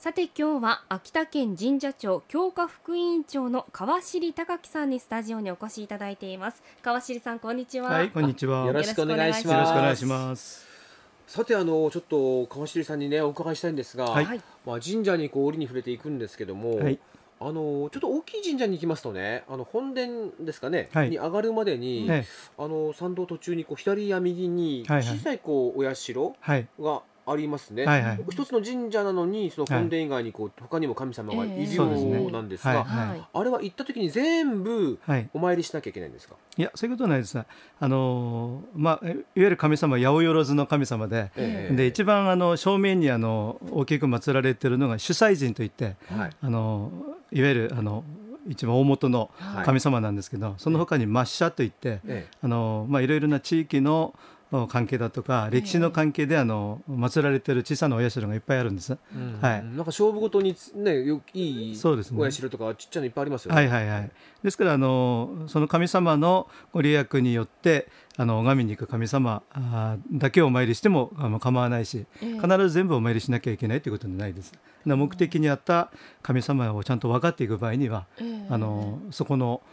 さて今日は秋田県神社庁教化副委員長の川尻隆樹さんにスタジオにお越しいただいています。川尻さん、こんにちは。 はい、こんにちは。 よろしくお願いします。 よろしくお願いします。 さてちょっと川尻さんにねお伺いしたいんですが、 はい、 神社に折に触れていくんですけども、 はい、 ちょっと大きい神社に行きますとね、本殿ですかね、 はい、 に上がるまでに、参道途中に左や右に小さいお社がありますね。一つの神社なのにその本殿以外に他にも神様がいるようなんですが、あれは行った時に全部お参りしなきゃいけないんですか？ いや、そういうことはないです。いわゆる神様は八百万の神様で、で一番正面に大きく祀られているのが主祭神といって、いわゆる一番大元の神様なんですけど、その他に末社といって、いろいろな地域の関係だとか歴史の関係で祀られている小さなお社がいっぱいあるんです。 なんか勝負ごとにね、いいお社とかちっちゃなのいっぱいありますよね。 ですからその神様のご利益によって拝みに行く神様だけをお参りしても構わないし、必ず全部お参りしなきゃいけないということはないです。目的に合った神様をちゃんと分かっていく場合には、そこの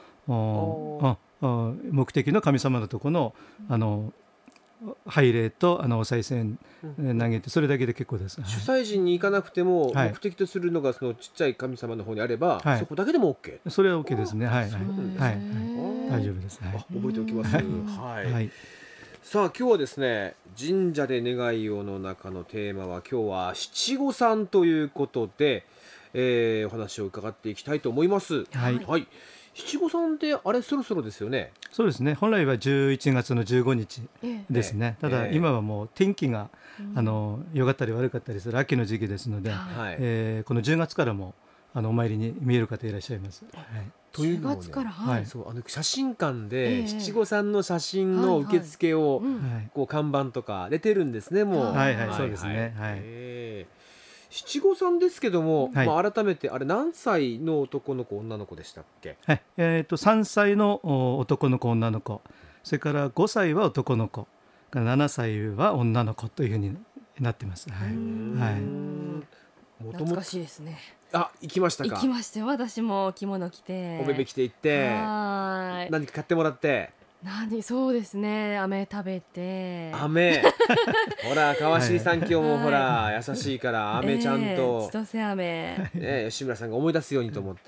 目的の神様のところの拝礼とお賽銭投げて、それだけで結構です。 主祭神に行かなくても目的とするのがそのちっちゃい神様の方にあれば、そこだけでも OK。 それは OK ですね。大丈夫です。 覚えておきます。さあ今日はですね、神社で願いをの中のテーマは今日は七五三ということで、お話を伺っていきたいと思います。七五三ってあれそろそろですよね。 そうですね、本来は11月の15日ですね。ただ今はもう天気が良かったり悪かったりする秋の時期ですので、この10月からもお参りに見える方いらっしゃいます。 というのもね、写真館で七五三の写真の受付を看板とか出てるんですね。もうそうですね。 七五三ですけども、改めてあれ何歳の男の子女の子でしたっけ ？3歳の男の子女の子、それから5歳は男の子、7歳は女の子というふうになってます。 懐かしいですね。 行きましたか？ 行きましたよ。私も着物着ておべべ着て行って、何か買ってもらって、 そうですね、飴食べて。 飴ほら川尻さん今日もほら優しいから飴ちゃんと千歳飴、 吉村さんが思い出すようにと思って、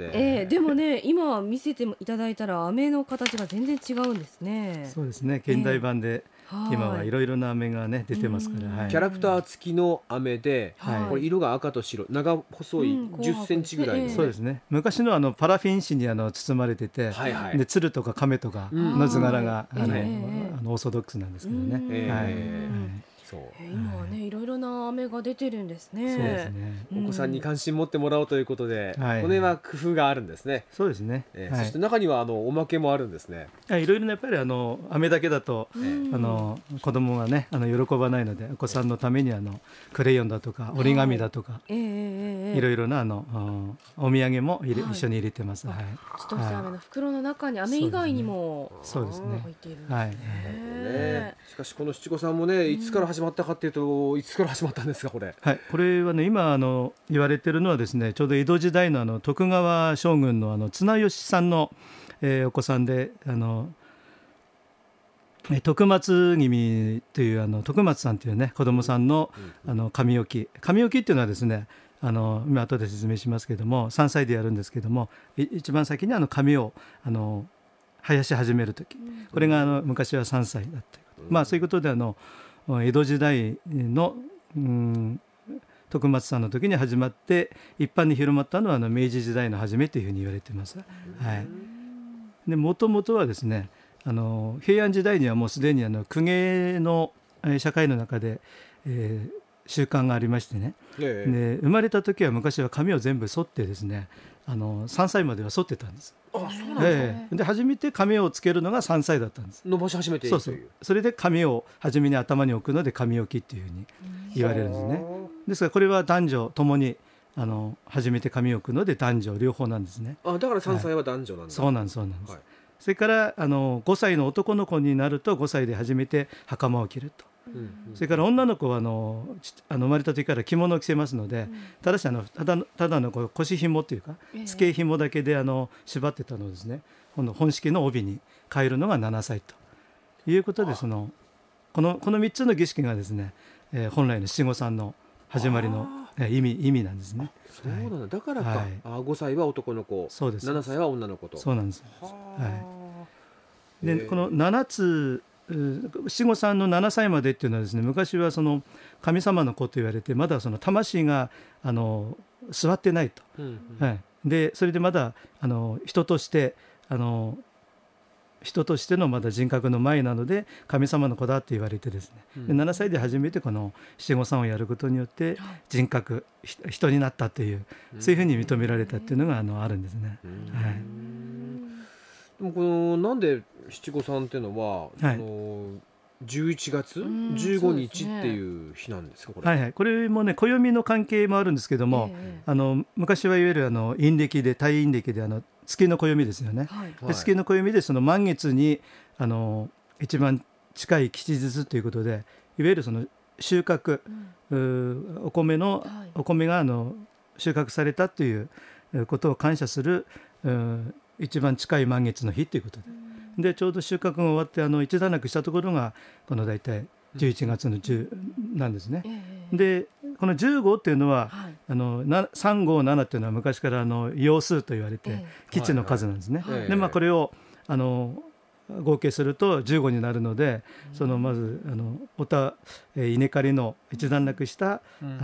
でもね、今見せていただいたら飴の形が全然違うんですね。 そうですね、現代版で今はいろいろな飴がね出てますから、 キャラクター付きの飴で、これ色が赤と白、長細い10センチぐらいの、 そうですね、昔のパラフィン紙に包まれてて、で鶴とか亀とかの図柄がオーソドックスなんですけどね。 今はね、いろいろな飴が出てるんですね。 そうですね。 お子さんに関心持ってもらおうということで、この辺は工夫があるんですね。 そうですね。 そして中にはおまけもあるんですね。 いろいろなやっぱり飴だけだと子供がね喜ばないので、お子さんのためにクレヨンだとか折り紙だとか、いろいろなお土産も一緒に入れてます。 千歳飴の袋の中に飴以外にもそうですね、 入っているんですね。 しかしこの七五三もね、いつから始まったかっていうと、いつから始まったんですかこれ？ これはね、今言われてるのはですね、ちょうど江戸時代の徳川将軍の綱吉さんのお子さんで、徳松君という徳松さんというね子供さんの紙置きっていうのはですね、今後で説明しますけども、3歳でやるんですけども、一番先に紙を生やし始める時、これが昔は3歳だった。そういうことで江戸時代の徳松さんの時に始まって一般に広まったのは明治時代の初めというふうに言われています。で、もともとはですね、平安時代にはもうすでに公家の社会の中で、習慣がありましてね、で生まれた時は昔は髪を全部剃ってですね、3歳までは剃ってたんです。 そうなんですね。 で初めて髪をつけるのが3歳だったんです。 伸ばし始めていいという。 それで髪を初めに頭に置くので髪置きっていうふうに言われるんですね。ですからこれは男女ともに初めて髪を置くので男女両方なんですね。 だから3歳は男女なんだ。 そうなんです。それから5歳の男の子になると5歳で初めて袴を着ると。 それから女の子は生まれた時から着物を着せますので、ただしただの腰紐というかつけ紐だけで縛ってたのをですね、本式の帯に変えるのが7歳ということで、この3つの儀式がですね、本来の七五三の始まりの意味なんですね。 そうなんだ、だからか、5歳は男の子、7歳は女の子と。 そうなんです。でこの7つ七五三の7歳までっていうのはですね、昔は神様の子と言われて、まだ魂が座ってないと、でそれでまだ人としてのまだ人格の前なので神様の子だって言われてですね、で7歳で初めてこの七五三をやることによって人格、人になったという、そういうふうに認められたっていうのがあるんですね。 でもなんで七五三っていうのは、11月15日っていう日なんですか、これ。 これもね、暦の関係もあるんですけども、昔はいわゆる陰暦で、太陰暦で月の暦ですよね。で月の暦で満月に一番近い吉日ということで、いわゆる収穫、お米が収穫されたということを感謝する一番近い満月の日ということで、ちょうど収穫が終わって一段落したところがこの大体11月の10なんですね。でこの15っていうのは、357っていうのは昔から陽数と言われて基地の数なんですね。でこれを合計すると15になるので、まず稲刈りの一段落した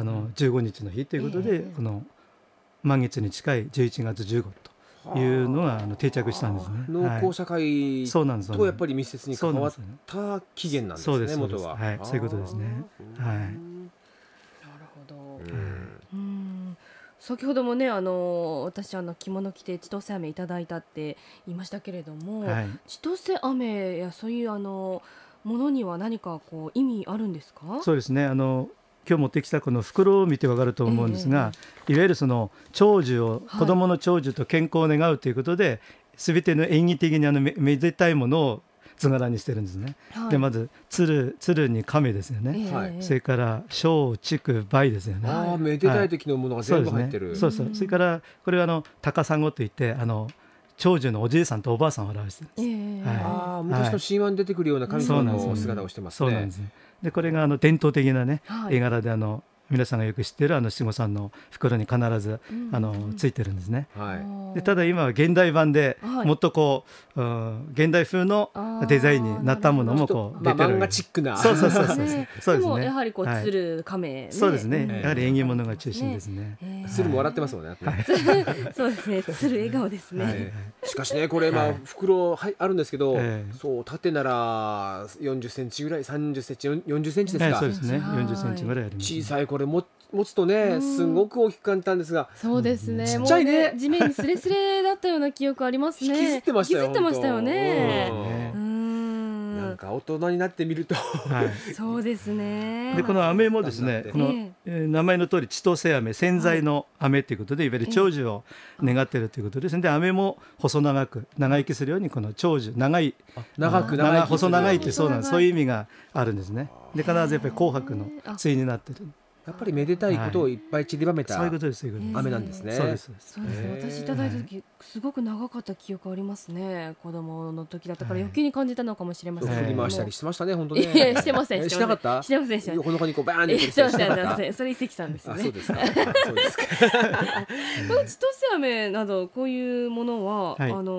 15日の日ということで、この満月に近い11月15というのが定着したんですね。 農耕社会とやっぱり密接に関わった起源なんですね、元は。 そういうことですね。 なるほど。先ほどもね、私着物着て千歳飴いただいたって言いましたけれども、千歳飴やそういうものには何か意味あるんですか？ そうですね、今日持ってきたこの袋を見て分かると思うんですが、いわゆる長寿を、子どもの長寿と健康を願うということで、全ての演技的にめでたいものを図柄にしてるんですね。でまず鶴に亀ですよね。それから小畜梅ですよね。 めでたい時のものが全部入ってる。 それからこれは高砂といって長寿のおじいさんとおばあさんを表してるんです。 昔の神話に出てくるような神様の姿をしてますね。 そうなんです。でこれが伝統的なね、絵柄で皆さんがよく知っている七五三の袋に必ずついてるんですね。でただ今は現代版でもっと現代風のデザインになったものも出てる。 漫画チックな。 そうですね。 でもやはり鶴亀。 そうですね。やはり縁起物が中心ですね。 鶴も笑ってますもんね。 そうですね。鶴笑顔ですね。 しかしね、これ袋あるんですけど、そう縦なら40センチぐらい、30センチ、40センチですか。 そうですね。40センチぐらいあります。 小さいこれ持つとね、すごく大きく感じたんですが、 そうですね。 ちっちゃいね。 地面にスレスレだったような記憶ありますね。 引きずってましたよね。 なんか大人になってみると、 そうですね。 でこの飴もですね、この名前の通り千歳飴、千歳の飴ということで、いわゆる長寿を願っているということです。で飴も細長く長生きするように、この長寿、細長いってそういう意味があるんですね。で必ずやっぱり紅白の対になってる。 やっぱりめでたいことをいっぱい散りばめた飴なんですね。 そうです。私いただいた時すごく長かった記憶ありますね。子供の時だったから余計に感じたのかもしれません。 振り回したりしてましたね、本当ね。 してません。 しなかった？ してません。 横の子にバーンってしてました。それ遺跡さんですね。 そうですか。 この千歳飴などこういうものは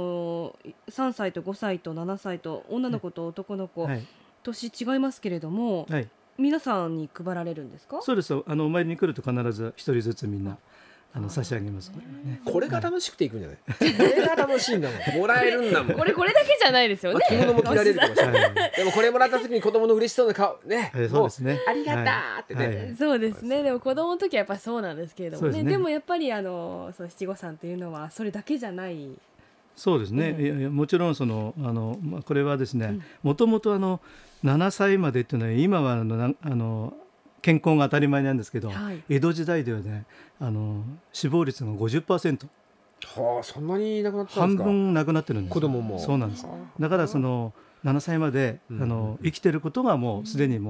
3歳と5歳と7歳と女の子と男の子年違いますけれども。皆さんに配られるんですか？ そうです。お参りに来ると必ず一人ずつみんな差し上げます。 これが楽しくていくんじゃない？これが楽しいんだもん。もらえるんだもん。 これだけじゃないですよね。 着物も着られるかもしれない。でもこれもらった時に子供の嬉しそうな顔ね。 そうですね。 ありがたーってね。 そうですね。でも子供の時はやっぱりそうなんですけれどもね。でもやっぱり七五三というのはそれだけじゃない。 そうですね。もちろんこれはですね、もともと7歳までっていうのは今は健康が当たり前なんですけど、江戸時代ではね死亡率が 50%、 そんなになくなったんですか？ 半分なくなってるんです。 子供もそうなんです。だから7歳まで生きてることがもうすでにもう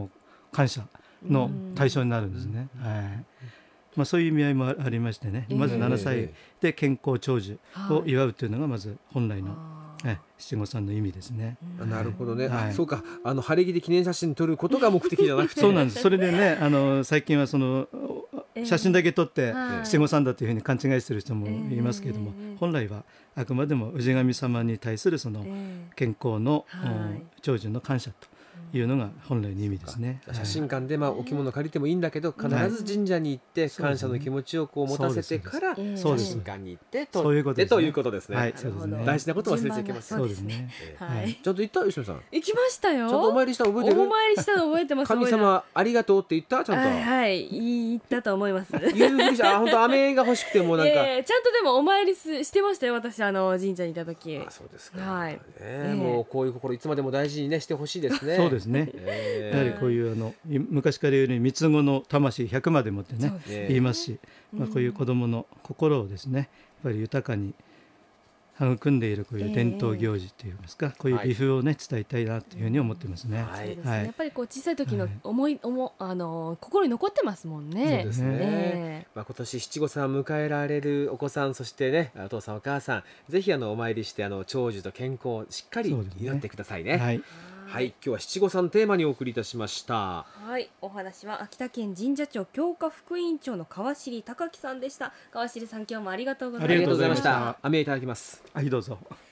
感謝の対象になるんですね。そういう意味合いもありましてね、まず7歳で健康長寿を祝うというのがまず本来の七五三の意味ですね。 なるほどね。そうか、晴れ着で記念写真撮ることが目的じゃなくてそうなんです。それでね、最近はその写真だけ撮って七五三だというふうに勘違いしている人もいますけれども、本来はあくまでも氏神様に対するその健康の長寿の感謝というのが本来の意味ですね。 写真館でお着物借りてもいいんだけど、必ず神社に行って感謝の気持ちをこう持たせてから写真館に行って撮ってということですね。大事なことを忘れちゃいけません。 そうですね。 ちゃんと行った吉野さん。 行きましたよ。 ちゃんとお参りしたの覚えてる？ お参りしたの覚えてます。 神様ありがとうって言った？ちゃんと。 言ったと思います。 言うふりした。本当飴が欲しくてもなんか。 ちゃんとでもお参りしてましたよ。私神社にいた時。 そうですか。もうこういう心いつまでも大事にねしてほしいですね。 そうですね。やはりこういう昔から言うように三つ子の魂100までもってね言いますし、こういう子どもの心をですねやっぱり豊かに育んでいるこういう伝統行事といいますか、こういう美風をね伝えたいなというふうに思ってますね。 やっぱりこう小さい時の心に残ってますもんね。 そうですね。今年七五三を迎えられるお子さん、そしてねお父さんお母さん、ぜひお参りして長寿と健康をしっかり祈ってくださいね。はい、今日は七五三テーマにお送りいたしました。 お話は秋田県神社庁教化副委員長の川尻隆樹さんでした。川尻さん、今日もありがとうございました。 飴いただきます。 どうぞ。